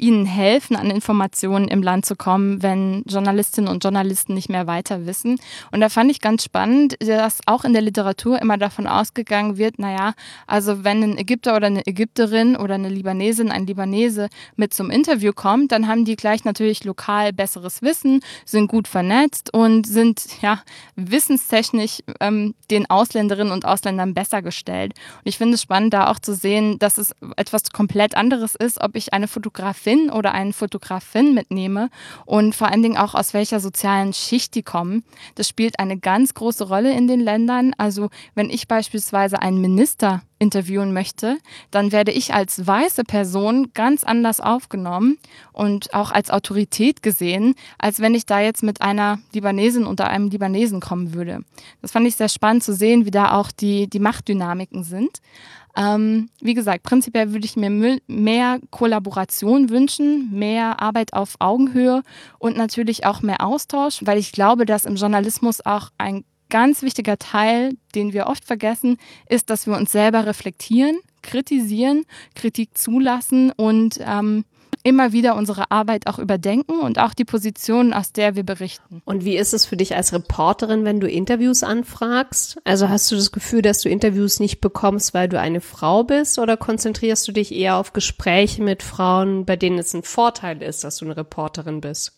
ihnen helfen, an Informationen im Land zu kommen, wenn Journalistinnen und Journalisten nicht mehr weiter wissen. Und da fand ich ganz spannend, dass auch in der Literatur immer davon ausgegangen wird, naja, also wenn ein Ägypter oder eine Ägypterin oder eine Libanesin, ein Libanese mit zum Interview kommt, dann haben die gleich natürlich lokal besseres Wissen, sind gut vernetzt und sind ja wissenstechnisch ähm, den Ausländerinnen und Ausländern besser gestellt. Und ich finde es spannend, da auch zu sehen, dass es etwas komplett anderes ist, ob ich eine Fotografin oder einen Fotografin mitnehme und vor allen Dingen auch aus welcher sozialen Schicht die kommen. Das spielt eine ganz große Rolle in den Ländern. Also wenn ich beispielsweise einen Minister interviewen möchte, dann werde ich als weiße Person ganz anders aufgenommen und auch als Autorität gesehen, als wenn ich da jetzt mit einer Libanesin oder einem Libanesen kommen würde. Das fand ich sehr spannend zu sehen, wie da auch die, die Machtdynamiken sind. Ähm, wie gesagt, prinzipiell würde ich mir mehr Kollaboration wünschen, mehr Arbeit auf Augenhöhe und natürlich auch mehr Austausch, weil ich glaube, dass im Journalismus auch ein ganz wichtiger Teil, den wir oft vergessen, ist, dass wir uns selber reflektieren, kritisieren, Kritik zulassen und ähm, immer wieder unsere Arbeit auch überdenken und auch die Position, aus der wir berichten. Und wie ist es für dich als Reporterin, wenn du Interviews anfragst? Also hast du das Gefühl, dass du Interviews nicht bekommst, weil du eine Frau bist, oder konzentrierst du dich eher auf Gespräche mit Frauen, bei denen es ein Vorteil ist, dass du eine Reporterin bist?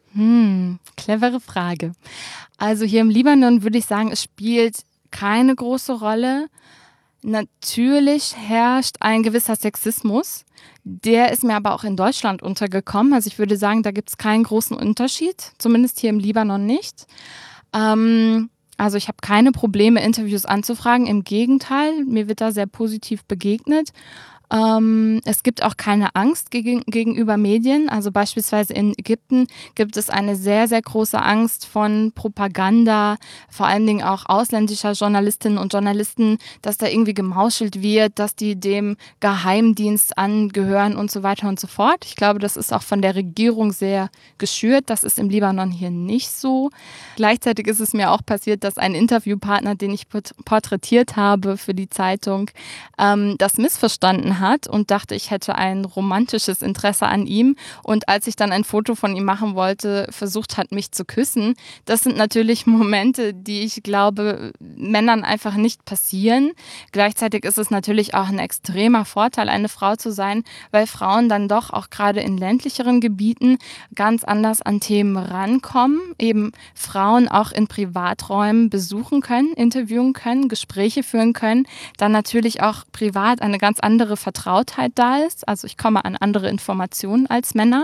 Hm, clevere Frage. Also hier im Libanon würde ich sagen, es spielt keine große Rolle. Natürlich herrscht ein gewisser Sexismus. Der ist mir aber auch in Deutschland untergekommen. Also ich würde sagen, da gibt es keinen großen Unterschied, zumindest hier im Libanon nicht. Ähm, also ich habe keine Probleme, Interviews anzufragen. Im Gegenteil, mir wird da sehr positiv begegnet. Ähm, es gibt auch keine Angst gegen, gegenüber Medien. Also beispielsweise in Ägypten gibt es eine sehr, sehr große Angst von Propaganda, vor allen Dingen auch ausländischer Journalistinnen und Journalisten, dass da irgendwie gemauschelt wird, dass die dem Geheimdienst angehören und so weiter und so fort. Ich glaube, das ist auch von der Regierung sehr geschürt. Das ist im Libanon hier nicht so. Gleichzeitig ist es mir auch passiert, dass ein Interviewpartner, den ich porträtiert habe für die Zeitung, ähm, das missverstanden hat. hat und dachte, ich hätte ein romantisches Interesse an ihm. Und als ich dann ein Foto von ihm machen wollte, versucht hat, mich zu küssen. Das sind natürlich Momente, die ich glaube, Männern einfach nicht passieren. Gleichzeitig ist es natürlich auch ein extremer Vorteil, eine Frau zu sein, weil Frauen dann doch auch gerade in ländlicheren Gebieten ganz anders an Themen rankommen, eben Frauen auch in Privaträumen besuchen können, interviewen können, Gespräche führen können, dann natürlich auch privat eine ganz andere Vertrautheit da ist. Also ich komme an andere Informationen als Männer.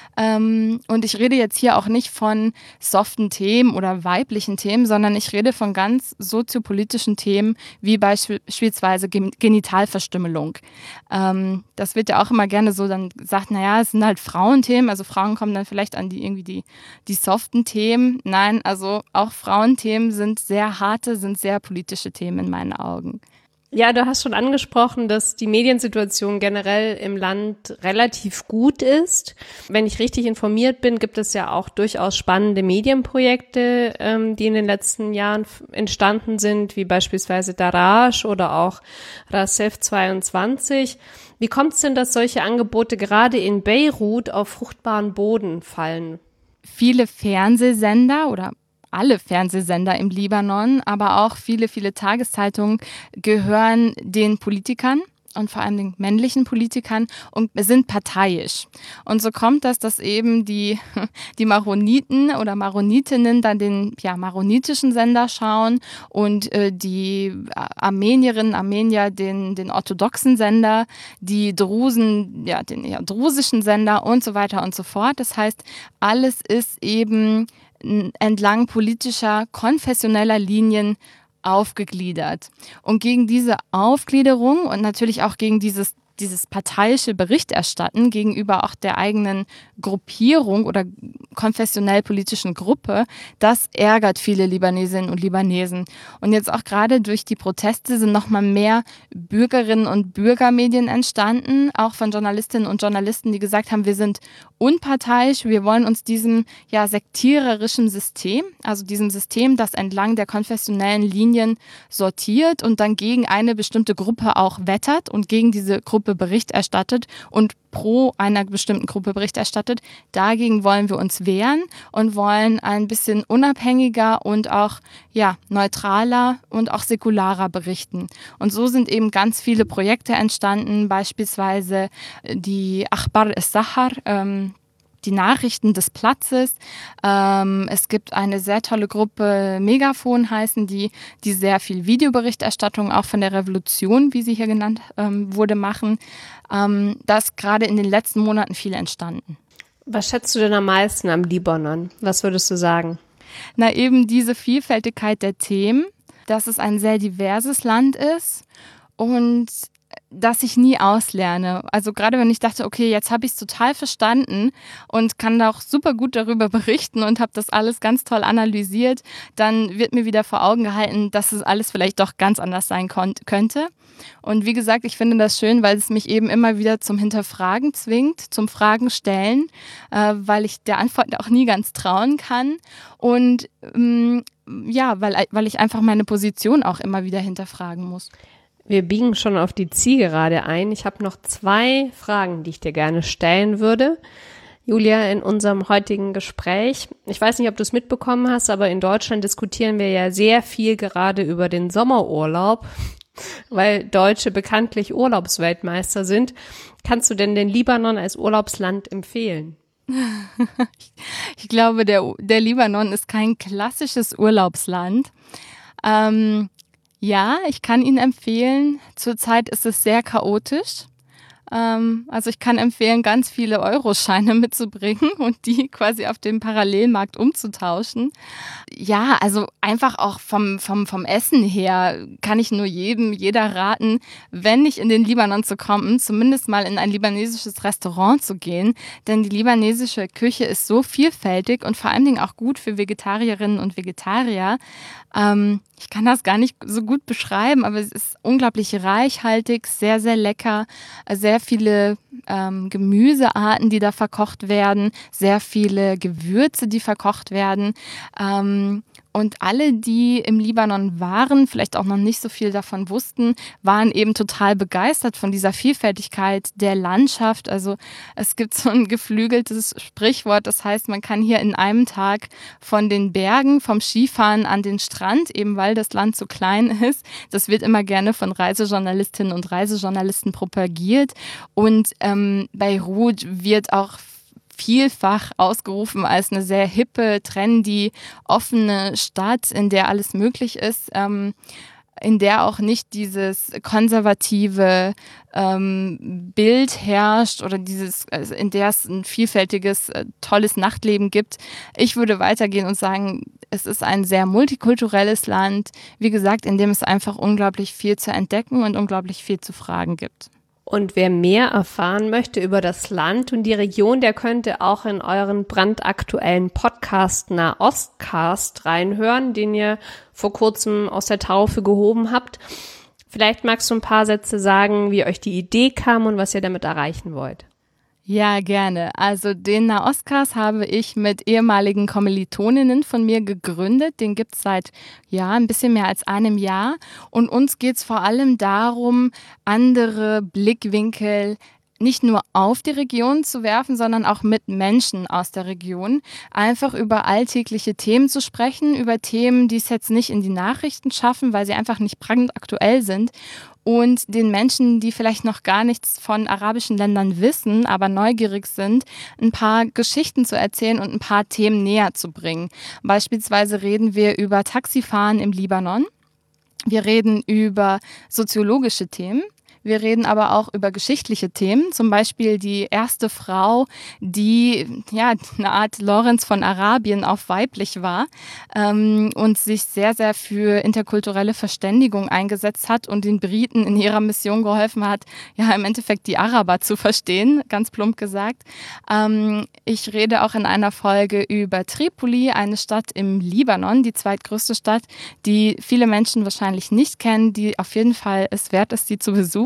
Ähm, und ich rede jetzt hier auch nicht von soften Themen oder weiblichen Themen, sondern ich rede von ganz soziopolitischen Themen, wie beispielsweise Genitalverstümmelung. Ähm, das wird ja auch immer gerne so dann gesagt, naja, es sind halt Frauenthemen, also Frauen kommen dann vielleicht an die irgendwie die, die soften Themen. Nein, also auch Frauenthemen sind sehr harte, sind sehr politische Themen in meinen Augen. Ja, du hast schon angesprochen, dass die Mediensituation generell im Land relativ gut ist. Wenn ich richtig informiert bin, gibt es ja auch durchaus spannende Medienprojekte, ähm, die in den letzten Jahren entstanden sind, wie beispielsweise Daraj oder auch Rasef zweiundzwanzig. Wie kommt es denn, dass solche Angebote gerade in Beirut auf fruchtbaren Boden fallen? Viele Fernsehsender oder alle Fernsehsender im Libanon, aber auch viele, viele Tageszeitungen gehören den Politikern und vor allem den männlichen Politikern und sind parteiisch. Und so kommt das, dass eben die, die Maroniten oder Maronitinnen dann den ja, maronitischen Sender schauen und äh, die Armenierinnen, Armenier den, den orthodoxen Sender, die Drusen, ja, den eher drusischen Sender und so weiter und so fort. Das heißt, alles ist eben entlang politischer, konfessioneller Linien aufgegliedert. Und gegen diese Aufgliederung und natürlich auch gegen dieses dieses parteiische Berichterstatten gegenüber auch der eigenen Gruppierung oder konfessionell-politischen Gruppe, das ärgert viele Libanesinnen und Libanesen. Und jetzt auch gerade durch die Proteste sind nochmal mehr Bürgerinnen und Bürgermedien entstanden, auch von Journalistinnen und Journalisten, die gesagt haben, wir sind unparteiisch, wir wollen uns diesem ja sektiererischen System, also diesem System, das entlang der konfessionellen Linien sortiert und dann gegen eine bestimmte Gruppe auch wettert und gegen diese Gruppe Gruppe Bericht erstattet und pro einer bestimmten Gruppe Bericht erstattet. Dagegen wollen wir uns wehren und wollen ein bisschen unabhängiger und auch ja, neutraler und auch säkularer berichten. Und so sind eben ganz viele Projekte entstanden, beispielsweise die Akhbar es-Sahar, ähm, die Nachrichten des Platzes. Ähm, es gibt eine sehr tolle Gruppe, Megafon heißen die, die sehr viel Videoberichterstattung auch von der Revolution, wie sie hier genannt ähm, wurde, machen. Ähm, da ist gerade in den letzten Monaten viel entstanden. Was schätzt du denn am meisten am Libanon? Was würdest du sagen? Na, eben diese Vielfältigkeit der Themen, dass es ein sehr diverses Land ist und dass ich nie auslerne. Also gerade wenn ich dachte, okay, jetzt habe ich es total verstanden und kann auch super gut darüber berichten und habe das alles ganz toll analysiert, dann wird mir wieder vor Augen gehalten, dass es alles vielleicht doch ganz anders sein kon- könnte. Und wie gesagt, ich finde das schön, weil es mich eben immer wieder zum Hinterfragen zwingt, zum Fragen stellen, äh, weil ich der Antwort auch nie ganz trauen kann. Und ähm, ja, weil, weil ich einfach meine Position auch immer wieder hinterfragen muss. Wir biegen schon auf die Zielgerade ein. Ich habe noch zwei Fragen, die ich dir gerne stellen würde. Julia, in unserem heutigen Gespräch, ich weiß nicht, ob du es mitbekommen hast, aber in Deutschland diskutieren wir ja sehr viel gerade über den Sommerurlaub, weil Deutsche bekanntlich Urlaubsweltmeister sind. Kannst du denn den Libanon als Urlaubsland empfehlen? Ich glaube, der, der Libanon ist kein klassisches Urlaubsland. Ähm, Ja, ich kann ihn empfehlen. Zurzeit ist es sehr chaotisch. Ähm, also ich kann empfehlen, ganz viele Euroscheine mitzubringen und die quasi auf dem Parallelmarkt umzutauschen. Ja, also einfach auch vom, vom, vom Essen her kann ich nur jedem, jeder raten, wenn nicht in den Libanon zu kommen, zumindest mal in ein libanesisches Restaurant zu gehen. Denn die libanesische Küche ist so vielfältig und vor allen Dingen auch gut für Vegetarierinnen und Vegetarier. Ähm, ich kann das gar nicht so gut beschreiben, aber es ist unglaublich reichhaltig, sehr, sehr lecker, sehr viele ähm, Gemüsearten, die da verkocht werden, sehr viele Gewürze, die verkocht werden. Ähm, und alle, die im Libanon waren, vielleicht auch noch nicht so viel davon wussten, waren eben total begeistert von dieser Vielfältigkeit der Landschaft. Also es gibt so ein geflügeltes Sprichwort, das heißt, man kann hier in einem Tag von den Bergen, vom Skifahren an den Strand, eben weil das Land so klein ist. Das wird immer gerne von Reisejournalistinnen und Reisejournalisten propagiert. Und ähm, Beirut wird auch vielfach ausgerufen als eine sehr hippe, trendy, offene Stadt, in der alles möglich ist, ähm, in der auch nicht dieses konservative ähm, Bild herrscht oder dieses, also in der es ein vielfältiges, äh, tolles Nachtleben gibt. Ich würde weitergehen und sagen, es ist ein sehr multikulturelles Land, wie gesagt, in dem es einfach unglaublich viel zu entdecken und unglaublich viel zu fragen gibt. Und wer mehr erfahren möchte über das Land und die Region, der könnte auch in euren brandaktuellen Podcast Nahostcast reinhören, den ihr vor kurzem aus der Taufe gehoben habt. Vielleicht magst du ein paar Sätze sagen, wie euch die Idee kam und was ihr damit erreichen wollt. Ja, gerne. Also den Nahostcast habe ich mit ehemaligen Kommilitoninnen von mir gegründet. Den gibt es seit ja, ein bisschen mehr als einem Jahr. Und uns geht es vor allem darum, andere Blickwinkel nicht nur auf die Region zu werfen, sondern auch mit Menschen aus der Region. Einfach über alltägliche Themen zu sprechen, über Themen, die es jetzt nicht in die Nachrichten schaffen, weil sie einfach nicht brandaktuell sind. Und den Menschen, die vielleicht noch gar nichts von arabischen Ländern wissen, aber neugierig sind, ein paar Geschichten zu erzählen und ein paar Themen näher zu bringen. Beispielsweise reden wir über Taxifahren im Libanon. Wir reden über soziologische Themen. Wir reden aber auch über geschichtliche Themen, zum Beispiel die erste Frau, die ja eine Art Lorenz von Arabien auf weiblich war ähm, und sich sehr, sehr für interkulturelle Verständigung eingesetzt hat und den Briten in ihrer Mission geholfen hat, ja im Endeffekt die Araber zu verstehen, ganz plump gesagt. Ähm, ich rede auch in einer Folge über Tripoli, eine Stadt im Libanon, die zweitgrößte Stadt, die viele Menschen wahrscheinlich nicht kennen, die auf jeden Fall es wert ist, sie zu besuchen.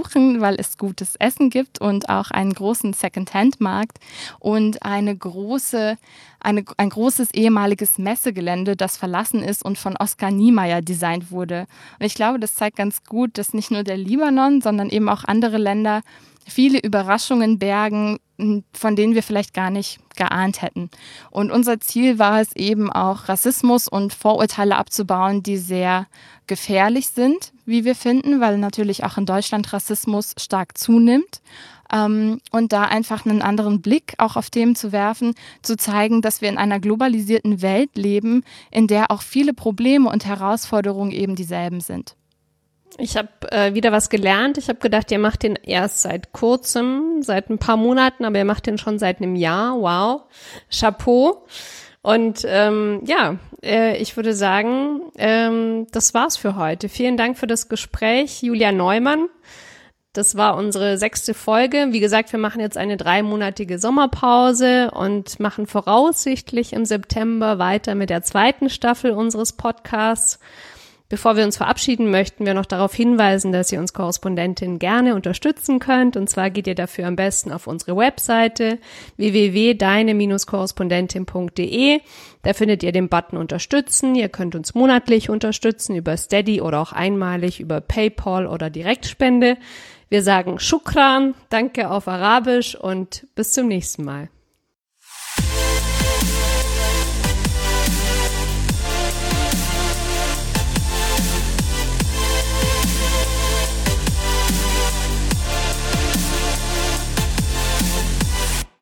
besuchen, weil es gutes Essen gibt und auch einen großen Second-Hand-Markt und eine große, eine, ein großes ehemaliges Messegelände, das verlassen ist und von Oskar Niemeyer designt wurde. Und ich glaube, das zeigt ganz gut, dass nicht nur der Libanon, sondern eben auch andere Länder viele Überraschungen bergen, von denen wir vielleicht gar nicht geahnt hätten. Und unser Ziel war es eben auch, Rassismus und Vorurteile abzubauen, die sehr gefährlich sind, wie wir finden, weil natürlich auch in Deutschland Rassismus stark zunimmt. Ähm, und da einfach einen anderen Blick auch auf Themen zu werfen, zu zeigen, dass wir in einer globalisierten Welt leben, in der auch viele Probleme und Herausforderungen eben dieselben sind. Ich habe äh, wieder was gelernt. Ich habe gedacht, ihr macht den erst seit kurzem, seit ein paar Monaten, aber ihr macht den schon seit einem Jahr. Wow, Chapeau. Und ähm, ja, äh, ich würde sagen, ähm, das war's für heute. Vielen Dank für das Gespräch, Julia Neumann. Das war unsere sechste Folge. Wie gesagt, wir machen jetzt eine dreimonatige Sommerpause und machen voraussichtlich im September weiter mit der zweiten Staffel unseres Podcasts. Bevor wir uns verabschieden, möchten wir noch darauf hinweisen, dass ihr uns Korrespondentin gerne unterstützen könnt. Und zwar geht ihr dafür am besten auf unsere Webseite w w w punkt deine Bindestrich korrespondentin punkt d e. Da findet ihr den Button Unterstützen. Ihr könnt uns monatlich unterstützen über Steady oder auch einmalig über PayPal oder Direktspende. Wir sagen Shukran, danke auf Arabisch und bis zum nächsten Mal.